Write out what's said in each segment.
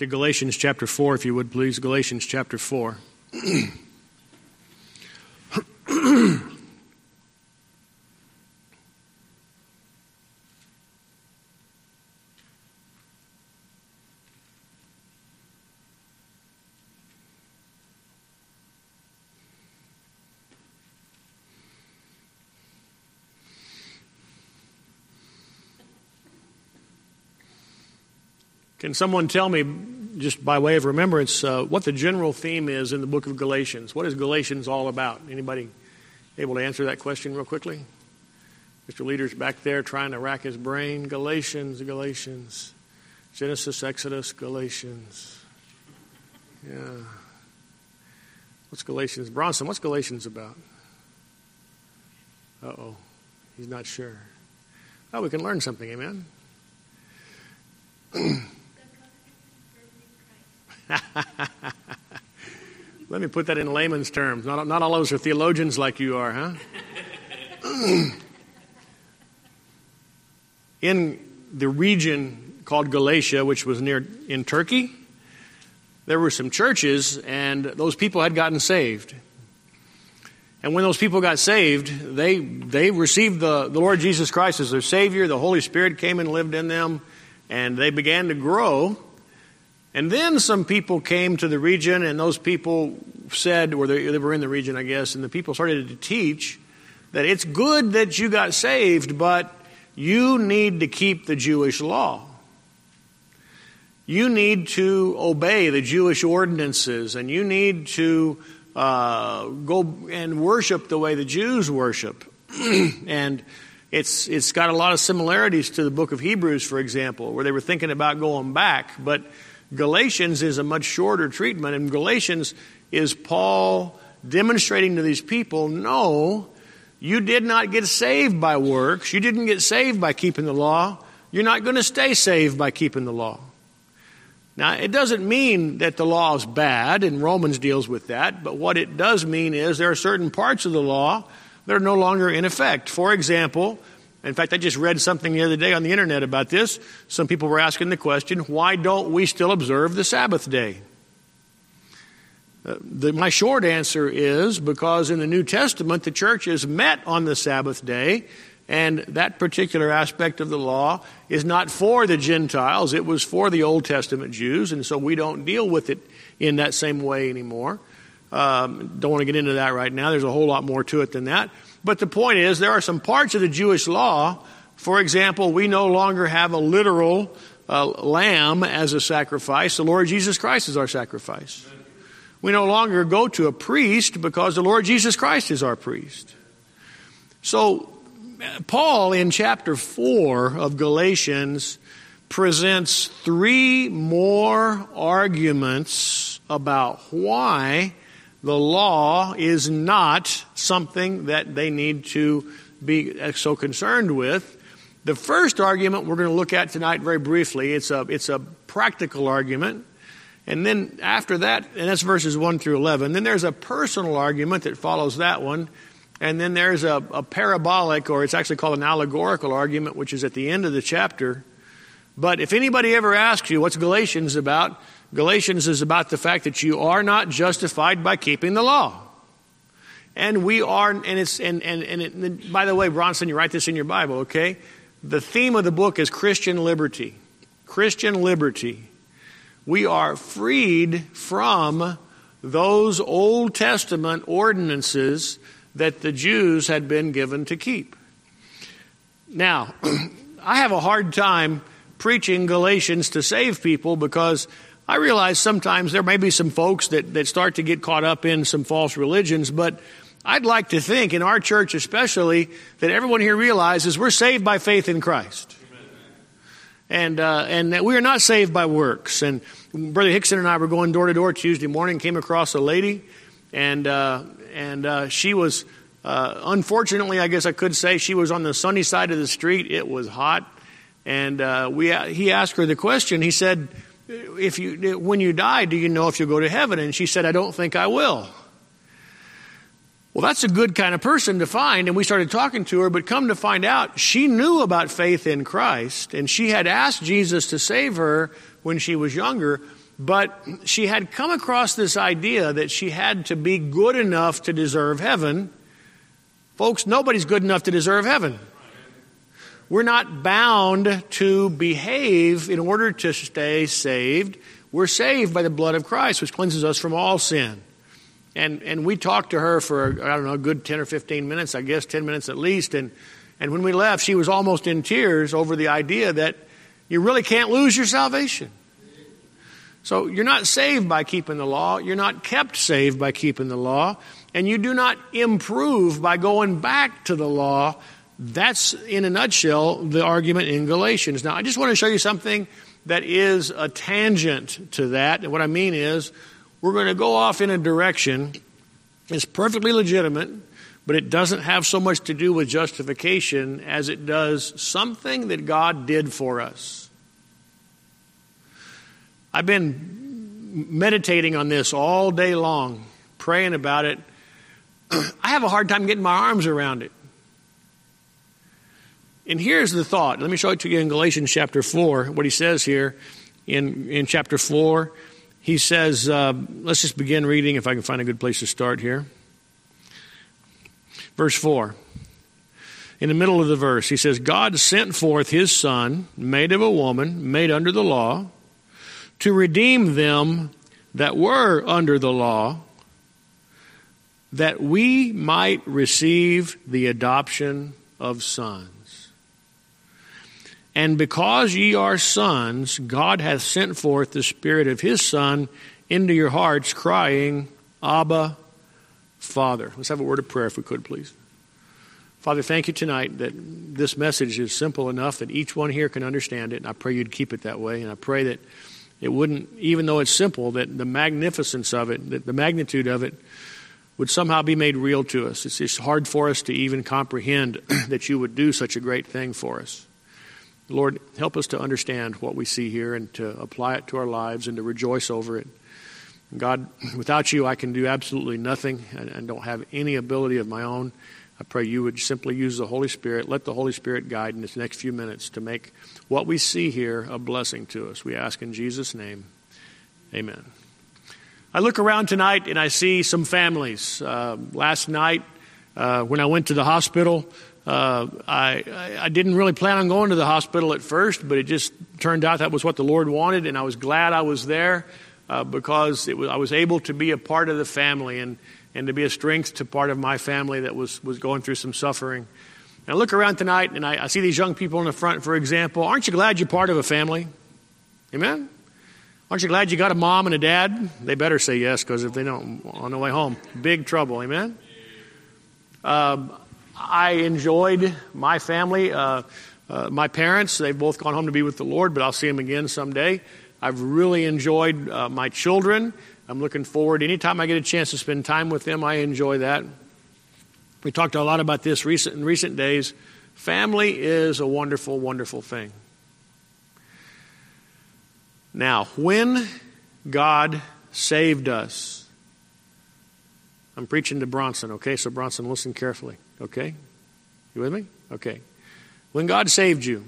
To Galatians chapter 4, if you would please. Galatians chapter 4. Can someone tell me, just by way of remembrance, what the general theme is in the book of Galatians? What is Galatians all about? Anybody able to answer that question real quickly? Mr. Leader's back there trying to rack his brain. Galatians. Genesis, Exodus, Galatians. Yeah. What's Galatians? Bronson, what's Galatians about? Uh-oh. He's not sure. Oh, we can learn something, amen? Let me put that in layman's terms. Not all of us are theologians like you are, huh? In the region called Galatia, which was in Turkey, there were some churches, and those people had gotten saved. And when those people got saved, they received the Lord Jesus Christ as their Savior. The Holy Spirit came and lived in them, and they began to grow. And then some people came to the region, and those people said, or they were in the region, I guess, and the people started to teach that it's good that you got saved, but you need to keep the Jewish law. You need to obey the Jewish ordinances, and you need to go and worship the way the Jews worship. And it's got a lot of similarities to the book of Hebrews, for example, where they were thinking about going back, but Galatians is a much shorter treatment, and Galatians is Paul demonstrating to these people, no, you did not get saved by works. You didn't get saved by keeping the law. You're not going to stay saved by keeping the law. Now, it doesn't mean that the law is bad, and Romans deals with that, but what it does mean is there are certain parts of the law that are no longer in effect. For example, in fact, I just read something the other day on the internet about this. Some people were asking the question, why don't we still observe the Sabbath day? My short answer is because in the New Testament, the church is met on the Sabbath day, and that particular aspect of the law is not for the Gentiles. It was for the Old Testament Jews, and so we don't deal with it in that same way anymore. Don't want to get into that right now. There's a whole lot more to it than that. But the point is, there are some parts of the Jewish law. For example, we no longer have a literal lamb as a sacrifice. The Lord Jesus Christ is our sacrifice. We no longer go to a priest because the Lord Jesus Christ is our priest. So, Paul in chapter 4 of Galatians presents 3 more arguments about why the law is not something that they need to be so concerned with. The first argument we're going to look at tonight very briefly, it's a practical argument. And then after that, and that's verses 1 through 11, then there's a personal argument that follows that one. And then there's a parabolic, or it's actually called an allegorical argument, which is at the end of the chapter. But if anybody ever asks you what's Galatians about, Galatians is about the fact that you are not justified by keeping the law. And we are, by the way, Bronson, you write this in your Bible, okay? The theme of the book is Christian liberty. Christian liberty. We are freed from those Old Testament ordinances that the Jews had been given to keep. Now, I have a hard time preaching Galatians to save people because I realize sometimes there may be some folks that start to get caught up in some false religions, but I'd like to think, in our church especially, that everyone here realizes we're saved by faith in Christ. And that we are not saved by works. And Brother Hickson and I were going door to door Tuesday morning, came across a lady, and she was, unfortunately, I guess I could say, she was on the sunny side of the street. It was hot. And he asked her the question. He said, when you die, do you know if you'll go to heaven? And she said, I don't think I will. Well, that's a good kind of person to find, and we started talking to her, but come to find out, she knew about faith in Christ, and she had asked Jesus to save her when she was younger, But she had come across this idea that she had to be good enough to deserve heaven. Folks, nobody's good enough to deserve heaven. We're not bound to behave in order to stay saved. We're saved by the blood of Christ, which cleanses us from all sin. And we talked to her for, a good 10 or 15 minutes, I guess 10 minutes at least. And when we left, she was almost in tears over the idea that you really can't lose your salvation. So you're not saved by keeping the law. You're not kept saved by keeping the law. And you do not improve by going back to the law. That's, in a nutshell, the argument in Galatians. Now, I just want to show you something that is a tangent to that. And what I mean is, we're going to go off in a direction that's perfectly legitimate, but it doesn't have so much to do with justification as it does something that God did for us. I've been meditating on this all day long, praying about it. I have a hard time getting my arms around it. And here's the thought. Let me show it to you in Galatians chapter 4, what he says here in chapter 4. He says, let's just begin reading if I can find a good place to start here. Verse 4. In the middle of the verse, he says, God sent forth his Son, made of a woman, made under the law, to redeem them that were under the law, that we might receive the adoption of sons. And because ye are sons, God hath sent forth the Spirit of his Son into your hearts, crying, Abba, Father. Let's have a word of prayer if we could, please. Father, thank you tonight that this message is simple enough that each one here can understand it, and I pray you'd keep it that way, and I pray that it wouldn't, even though it's simple, that the magnificence of it, that the magnitude of it would somehow be made real to us. It's just hard for us to even comprehend that you would do such a great thing for us. Lord, help us to understand what we see here and to apply it to our lives and to rejoice over it. God, without you, I can do absolutely nothing and don't have any ability of my own. I pray you would simply use the Holy Spirit. Let the Holy Spirit guide in this next few minutes to make what we see here a blessing to us. We ask in Jesus' name, amen. I look around tonight and I see some families. Last night, when I went to the hospital, I didn't really plan on going to the hospital at first, but it just turned out that was what the Lord wanted, and I was glad I was there because I was able to be a part of the family and to be a strength to part of my family that was going through some suffering. And I look around tonight and I see these young people in the front, for example. Aren't you glad you're part of a family? Amen? Aren't you glad you got a mom and a dad? They better say yes, because if they don't, on the way home, big trouble. Amen? I enjoyed my family. My parents, they've both gone home to be with the Lord, but I'll see them again someday. I've really enjoyed my children. I'm looking forward. Anytime I get a chance to spend time with them, I enjoy that. We talked a lot about this in recent days. Family is a wonderful, wonderful thing. Now, when God saved us, I'm preaching to Bronson, okay? So Bronson, listen carefully, okay? You with me? Okay. When God saved you,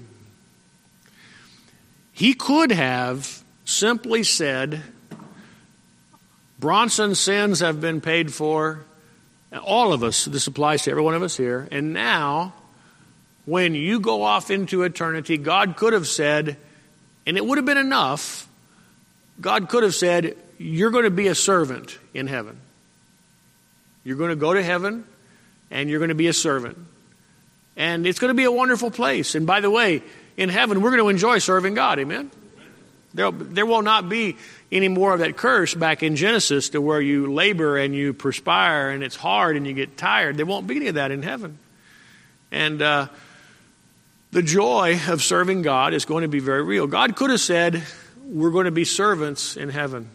he could have simply said, Bronson's sins have been paid for. All of us, this applies to every one of us here. And now, when you go off into eternity, God could have said, and it would have been enough, God could have said, you're going to be a servant in heaven. You're going to go to heaven, and you're going to be a servant. And it's going to be a wonderful place. And by the way, in heaven, we're going to enjoy serving God. Amen? There will not be any more of that curse back in Genesis to where you labor and you perspire and it's hard and you get tired. There won't be any of that in heaven. And the joy of serving God is going to be very real. God could have said, we're going to be servants in heaven.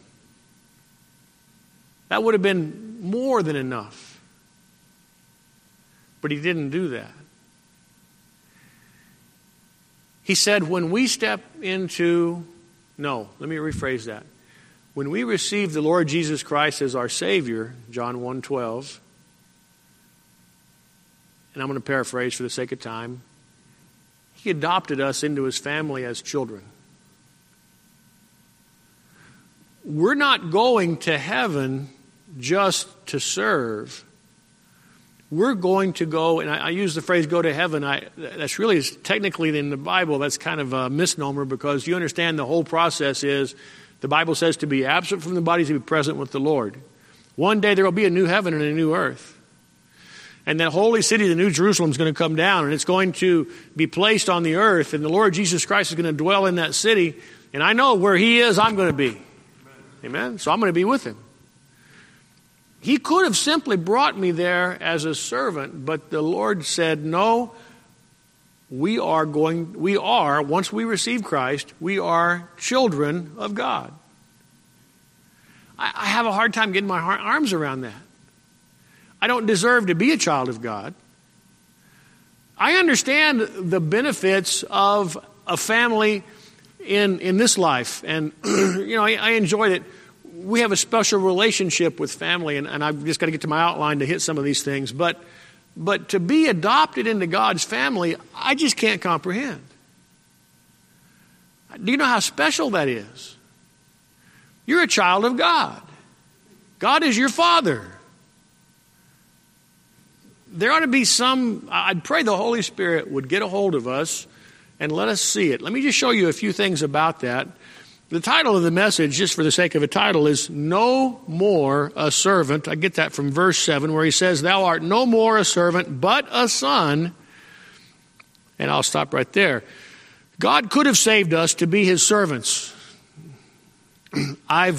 That would have been more than enough. But he didn't do that. He said, when we step into... No, let me rephrase that. When we receive the Lord Jesus Christ as our Savior, John 1:12, and I'm going to paraphrase for the sake of time, he adopted us into his family as children. we're not going to heaven just to serve. We're going to go, and I use the phrase go to heaven. That's really technically in the Bible, that's kind of a misnomer, because you understand the whole process is the Bible says to be absent from the body is to be present with the Lord. One day there will be a new heaven and a new earth. And that holy city, the New Jerusalem, is going to come down, and it's going to be placed on the earth, and the Lord Jesus Christ is going to dwell in that city. And I know where he is, I'm going to be. Amen? So I'm going to be with him. He could have simply brought me there as a servant, but the Lord said, no, once we receive Christ, we are children of God. I have a hard time getting my arms around that. I don't deserve to be a child of God. I understand the benefits of a family in this life. And, I enjoy it. We have a special relationship with family, and I've just got to get to my outline to hit some of these things. But to be adopted into God's family, I just can't comprehend. Do you know how special that is? You're a child of God. God is your Father. There ought to be I'd pray the Holy Spirit would get a hold of us and let us see it. Let me just show you a few things about that. The title of the message, just for the sake of a title, is No More a Servant. I get that from verse 7, where he says, Thou art no more a servant, but a son. And I'll stop right there. God could have saved us to be his servants. When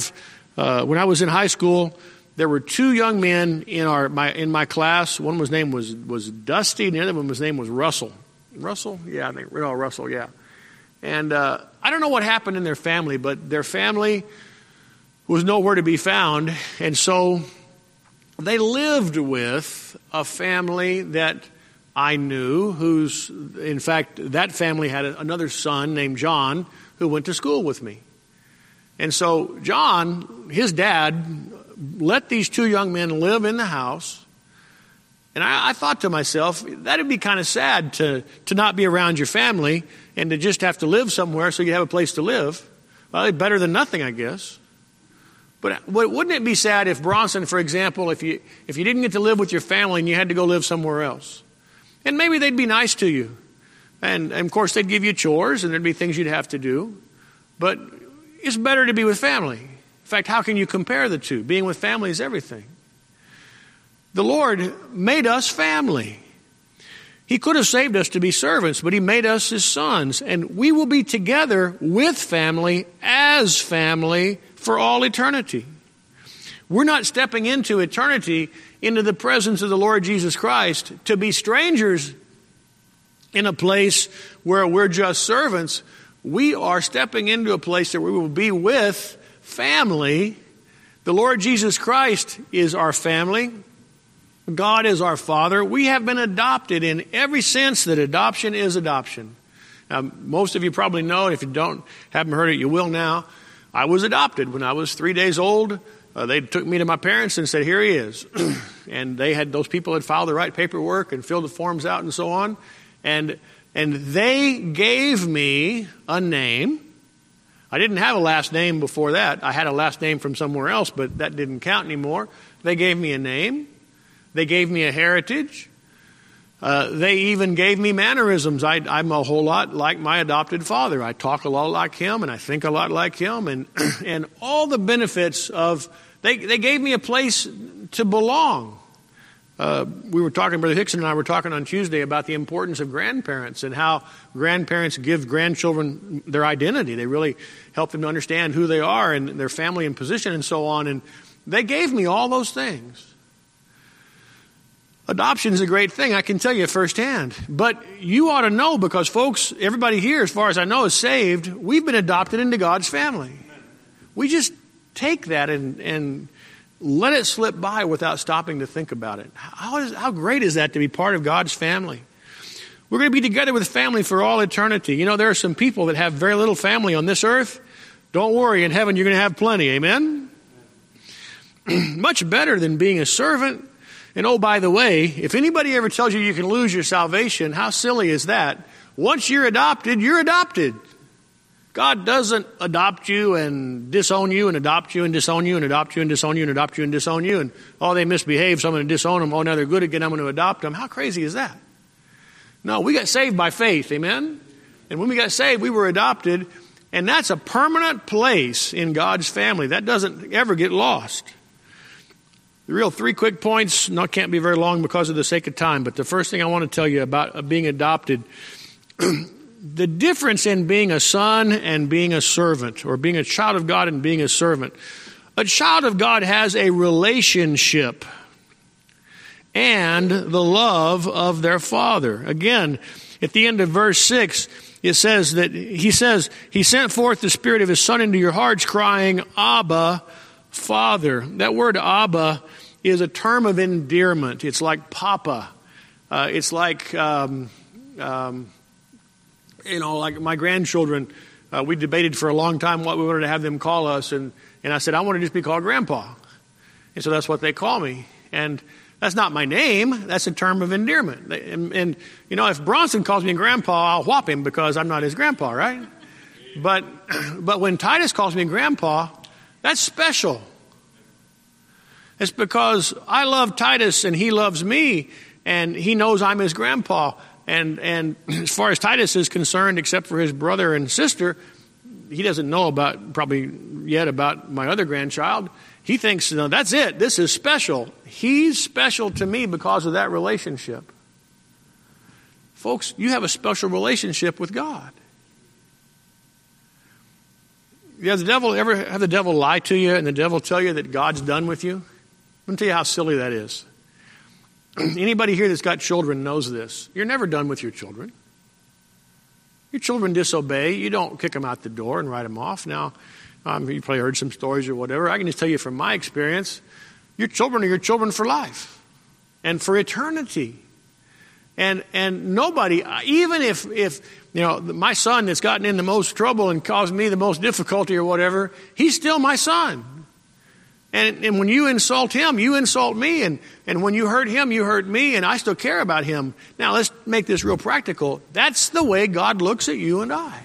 I was in high school, there were two young men in my class. One was name was Dusty, and the other one was name was Russell. Russell? Yeah, I think Russell, yeah. And I don't know what happened in their family, but their family was nowhere to be found. And so they lived with a family that I knew, in fact, that family had another son named John who went to school with me. And so John, his dad, let these two young men live in the house. And I thought to myself, that'd be kind of sad to not be around your family and to just have to live somewhere so you have a place to live. Well, better than nothing, I guess. But wouldn't it be sad if Bronson, for example, if you didn't get to live with your family and you had to go live somewhere else? And maybe they'd be nice to you. And of course, they'd give you chores and there'd be things you'd have to do. But it's better to be with family. In fact, how can you compare the two? Being with family is everything. The Lord made us family. He could have saved us to be servants, but he made us his sons. And we will be together with family, as family, for all eternity. We're not stepping into eternity, into the presence of the Lord Jesus Christ, to be strangers in a place where we're just servants. We are stepping into a place that we will be with family. The Lord Jesus Christ is our family. God is our Father. We have been adopted in every sense that adoption is adoption. Now, most of you probably know, and if you haven't heard it, you will now. I was adopted when I was 3 days old. They took me to my parents and said, here he is. And those people had filed the right paperwork and filled the forms out and so on. And they gave me a name. I didn't have a last name before that. I had a last name from somewhere else, but that didn't count anymore. They gave me a name. They gave me a heritage. They even gave me mannerisms. I'm a whole lot like my adopted father. I talk a lot like him, and I think a lot like him, and all the benefits of. They gave me a place to belong. We were talking, Brother Hickson and I were talking on Tuesday about the importance of grandparents and how grandparents give grandchildren their identity. They really help them to understand who they are and their family and position and so on. And they gave me all those things. Adoption is a great thing, I can tell you firsthand. But you ought to know, because folks, everybody here, as far as I know, is saved. We've been adopted into God's family. We just take that and let it slip by without stopping to think about it. How great is that to be part of God's family? We're going to be together with family for all eternity. You know, there are some people that have very little family on this earth. Don't worry, in heaven you're going to have plenty. Amen? Much better than being a servant. And oh, by the way, if anybody ever tells you you can lose your salvation, how silly is that? Once you're adopted, you're adopted. God doesn't adopt you and disown you and adopt you and disown you and adopt you and disown you and adopt you and disown you. And, oh, they misbehave, so I'm going to disown them. Oh, now they're good again, I'm going to adopt them. How crazy is that? No, we got saved by faith, amen? And when we got saved, we were adopted. And that's a permanent place in God's family. That doesn't ever get lost. The real 3 quick points, can't be very long because of the sake of time. But the first thing I want to tell you about being adopted, the difference in being a son and being a servant, or being a child of God and being a servant. A child of God has a relationship and the love of their father. Again, at the end of verse 6, it says that he sent forth the Spirit of His Son into your hearts, crying, Abba, Father. That word Abba is a term of endearment. It's like Papa. It's like, like my grandchildren. We debated for a long time what we wanted to have them call us, and I said, I want to just be called Grandpa. And so that's what they call me. And that's not my name. That's a term of endearment. And if Bronson calls me Grandpa, I'll whop him because I'm not his grandpa, right? But when Titus calls me Grandpa, that's special. It's because I love Titus and he loves me, and he knows I'm his grandpa. And as far as Titus is concerned, except for his brother and sister, he doesn't know probably yet about my other grandchild. He thinks, that's it. This is special. He's special to me because of that relationship. Folks, you have a special relationship with God. Has the devil ever have the devil lie to you and the devil tell you that God's done with you? Let me tell you how silly that is. Anybody here that's got children knows this. You're never done with your children. Your children disobey. You don't kick them out the door and write them off. Now, you probably heard some stories or whatever. I can just tell you from my experience, your children are your children for life and for eternity. And nobody, even if my son that's gotten in the most trouble and caused me the most difficulty or whatever, he's still my son. And when you insult him, you insult me. And when you hurt him, you hurt me. And I still care about him. Now, let's make this real practical. That's the way God looks at you and I.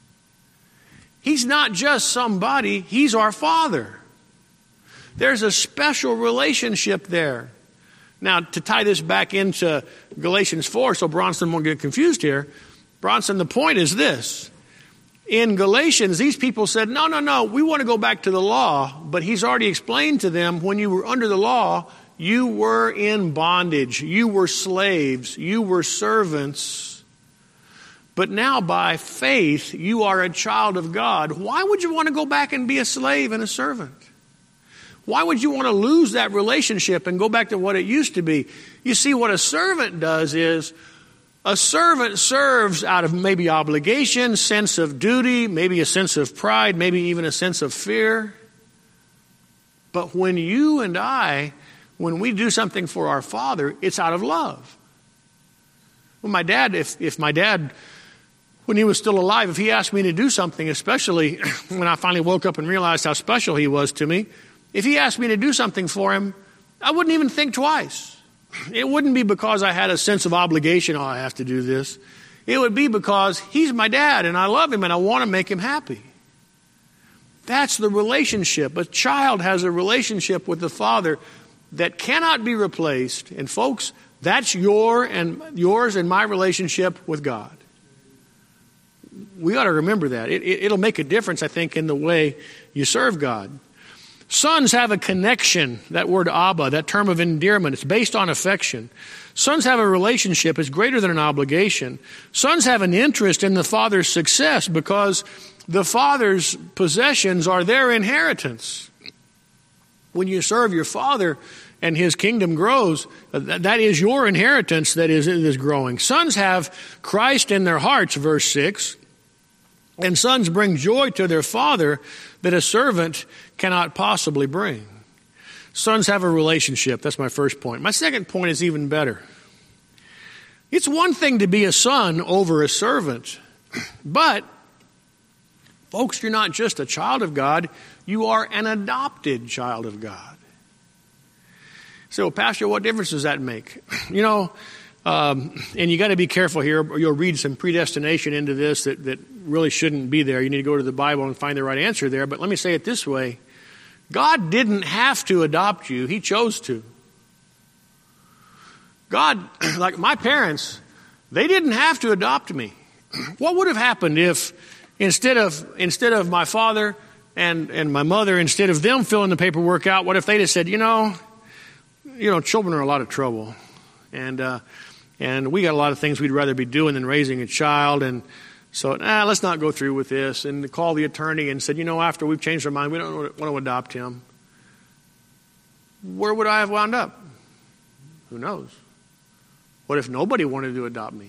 He's not just somebody. He's our Father. There's a special relationship there. Now, to tie this back into Galatians 4, so Bronson won't get confused here. Bronson, the point is this. In Galatians, these people said, no, we want to go back to the law. But he's already explained to them, when you were under the law, you were in bondage. You were slaves. You were servants. But now by faith, you are a child of God. Why would you want to go back and be a slave and a servant? Why would you want to lose that relationship and go back to what it used to be? You see, what a servant does is, a servant serves out of maybe obligation, sense of duty, maybe a sense of pride, maybe even a sense of fear. But when you and I, when we do something for our Father, it's out of love. Well, my dad, if my dad, when he was still alive, if he asked me to do something, especially when I finally woke up and realized how special he was to me, if he asked me to do something for him, I wouldn't even think twice. It wouldn't be because I had a sense of obligation, I have to do this. It would be because he's my dad and I love him and I want to make him happy. That's the relationship. A child has a relationship with the Father that cannot be replaced. And folks, that's yours and my relationship with God. We ought to remember that. It'll make a difference, I think, in the way you serve God. Sons have a connection, that word Abba, that term of endearment. It's based on affection. Sons have a relationship. It's greater than an obligation. Sons have an interest in the father's success because the father's possessions are their inheritance. When you serve your father and his kingdom grows, that is your inheritance that is growing. Sons have Christ in their hearts, verse 6. And sons bring joy to their father that a servant cannot possibly bring. Sons have a relationship. That's my first point. My second point is even better. It's one thing to be a son over a servant. But, folks, you're not just a child of God. You are an adopted child of God. So, well, Pastor, what difference does that make? And you got to be careful here, or you'll read some predestination into this that really shouldn't be there. You need to go to the Bible and find the right answer there. But let me say it this way. God didn't have to adopt you. He chose to. God, like my parents, they didn't have to adopt me. What would have happened if instead of my father and my mother, instead of them filling the paperwork out, what if they'd have said, children are a lot of trouble. And we got a lot of things we'd rather be doing than raising a child. And so, let's not go through with this. And call the attorney and said, after we've changed our mind, we don't want to adopt him. Where would I have wound up? Who knows? What if nobody wanted to adopt me?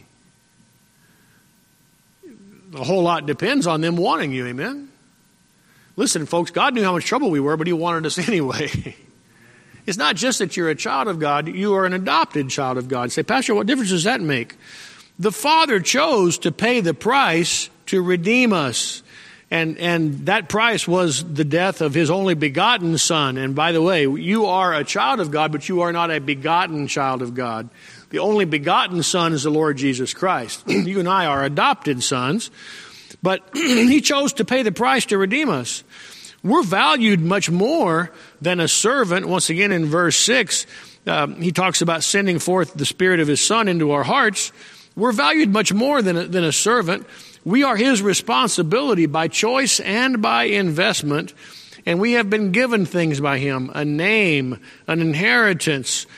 A whole lot depends on them wanting you, amen? Listen, folks, God knew how much trouble we were, but he wanted us anyway. It's not just that you're a child of God, you are an adopted child of God. You say, Pastor, what difference does that make? The Father chose to pay the price to redeem us. And that price was the death of his only begotten Son. And by the way, you are a child of God, but you are not a begotten child of God. The only begotten Son is the Lord Jesus Christ. You and I are adopted sons, but he chose to pay the price to redeem us. We're valued much more than a servant. Once again, in verse 6, he talks about sending forth the Spirit of his Son into our hearts. We're valued much more than a servant. We are his responsibility by choice and by investment, and we have been given things by him, a name, an inheritance,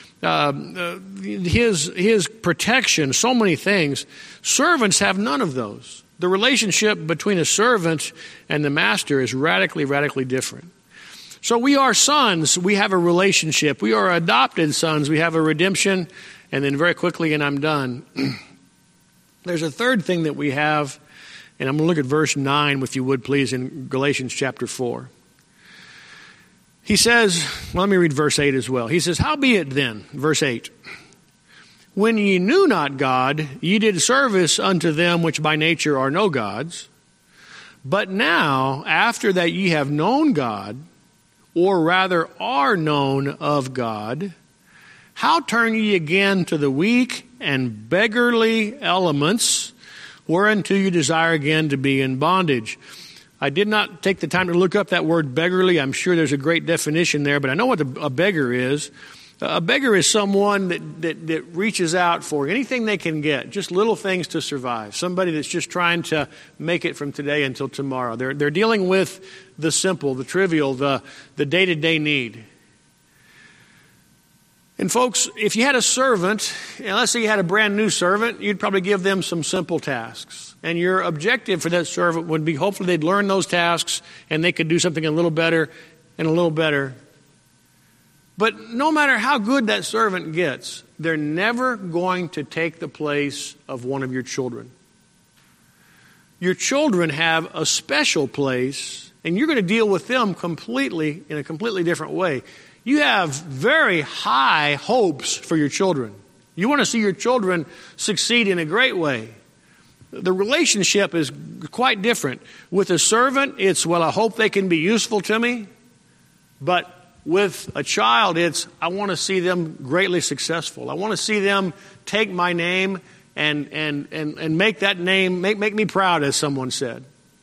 his protection, so many things. Servants have none of those. The relationship between a servant and the master is radically, radically different. So we are sons. We have a relationship. We are adopted sons. We have a redemption. And then very quickly, and I'm done, there's a third thing that we have, and I'm going to look at verse 9, if you would please, in Galatians chapter 4. He says, well, let me read verse 8 as well. He says, howbeit then, verse 8, when ye knew not God, ye did service unto them which by nature are no gods. But now, after that ye have known God, or rather are known of God, how turn ye again to the weak and beggarly elements, whereunto you desire again to be in bondage? I did not take the time to look up that word beggarly. I'm sure there's a great definition there, but I know what a beggar is. A beggar is someone that reaches out for anything they can get, just little things to survive. Somebody that's just trying to make it from today until tomorrow. They're dealing with the simple, the trivial, the day-to-day need. And folks, if you had a servant, and let's say you had a brand new servant, you'd probably give them some simple tasks. And your objective for that servant would be hopefully they'd learn those tasks and they could do something a little better and a little better. But no matter how good that servant gets, they're never going to take the place of one of your children. Your children have a special place, and you're going to deal with them in a completely different way. You have very high hopes for your children. You want to see your children succeed in a great way. The relationship is quite different. With a servant, it's, well, I hope they can be useful to me. But with a child, it's, I want to see them greatly successful. I want to see them take my name and make that name, make me proud, as someone said.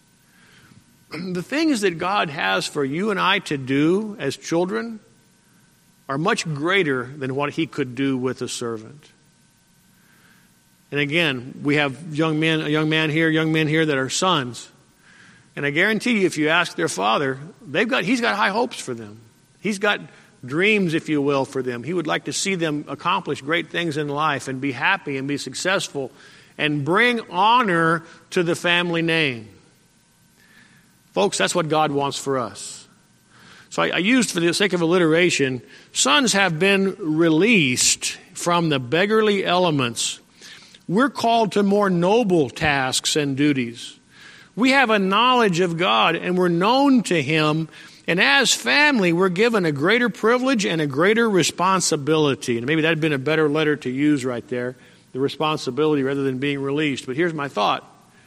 The things that God has for you and I to do as children are much greater than what he could do with a servant. And again, we have a young men here that are sons. And I guarantee you, if you ask their father, he's got high hopes for them. He's got dreams, if you will, for them. He would like to see them accomplish great things in life and be happy and be successful and bring honor to the family name. Folks, that's what God wants for us. So I used, for the sake of alliteration, sons have been released from the beggarly elements. We're called to more noble tasks and duties. We have a knowledge of God and we're known to him. And as family, we're given a greater privilege and a greater responsibility. And maybe that had been a better letter to use right there, the responsibility rather than being released. But here's my thought.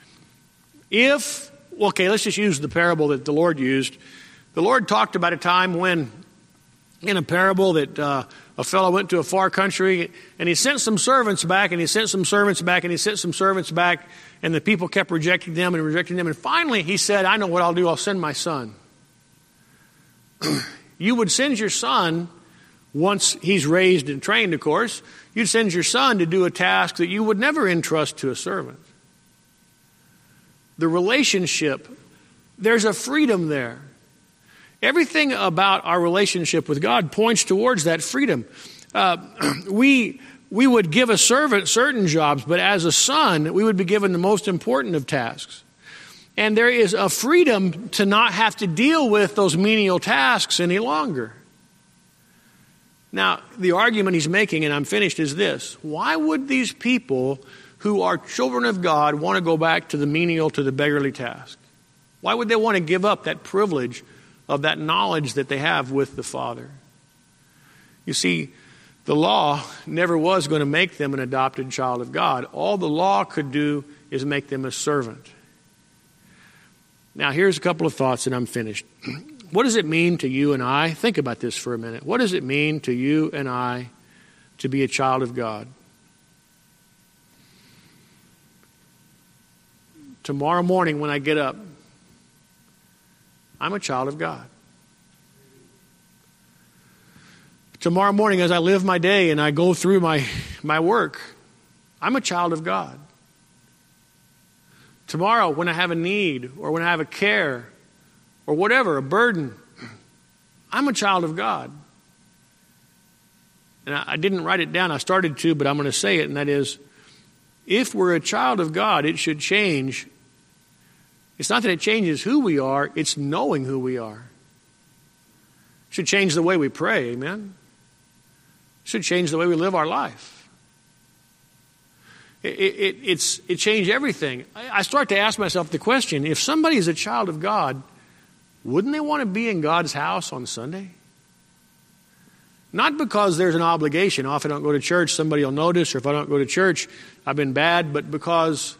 Let's just use the parable that the Lord used. The Lord talked about a time when, in a parable, that a fellow went to a far country and he sent some servants back and he sent some servants back and he sent some servants back. And the people kept rejecting them. And finally he said, I know what I'll do. I'll send my son. You would send your son, once he's raised and trained, of course, you'd send your son to do a task that you would never entrust to a servant. The relationship, there's a freedom there. Everything about our relationship with God points towards that freedom. We would give a servant certain jobs, but as a son, we would be given the most important of tasks. And there is a freedom to not have to deal with those menial tasks any longer. Now, the argument he's making, and I'm finished, is this. Why would these people who are children of God want to go back to the menial, to the beggarly task? Why would they want to give up that privilege of that knowledge that they have with the Father? You see, the law never was going to make them an adopted child of God. All the law could do is make them a servant. Now, here's a couple of thoughts and I'm finished. What does it mean to you and I? Think about this for a minute. What does it mean to you and I to be a child of God? Tomorrow morning when I get up, I'm a child of God. Tomorrow morning as I live my day and I go through my work, I'm a child of God. Tomorrow when I have a need or when I have a care or whatever, a burden, I'm a child of God. And I didn't write it down. I started to, but I'm going to say it, and that is, if we're a child of God, it should change. It's not that it changes who we are, it's knowing who we are. It should change the way we pray, amen? It should change the way we live our life. It changed everything. I start to ask myself the question, if somebody is a child of God, wouldn't they want to be in God's house on Sunday? Not because there's an obligation. Oh, if I don't go to church, somebody will notice, or if I don't go to church, I've been bad, but because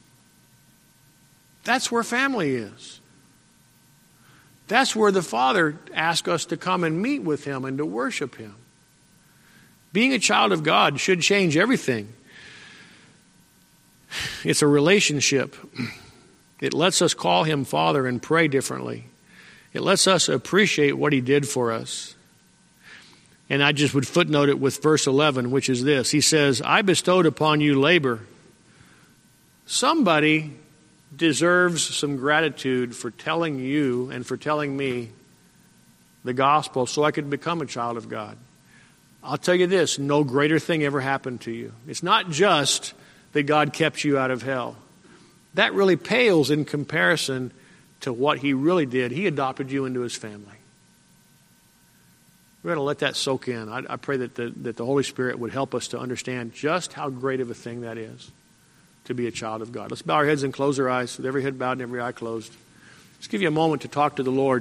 that's where family is. That's where the Father asks us to come and meet with Him and to worship Him. Being a child of God should change everything. It's a relationship. It lets us call Him Father and pray differently. It lets us appreciate what He did for us. And I just would footnote it with verse 11, which is this. He says, I bestowed upon you labor. Somebody deserves some gratitude for telling you and for telling me the gospel so I could become a child of God. I'll tell you this, no greater thing ever happened to you. It's not just that God kept you out of hell. That really pales in comparison to what He really did. He adopted you into His family. We're going to let that soak in. I pray that the Holy Spirit would help us to understand just how great of a thing that is to be a child of God. Let's bow our heads and close our eyes with every head bowed and every eye closed. Just give you a moment to talk to the Lord.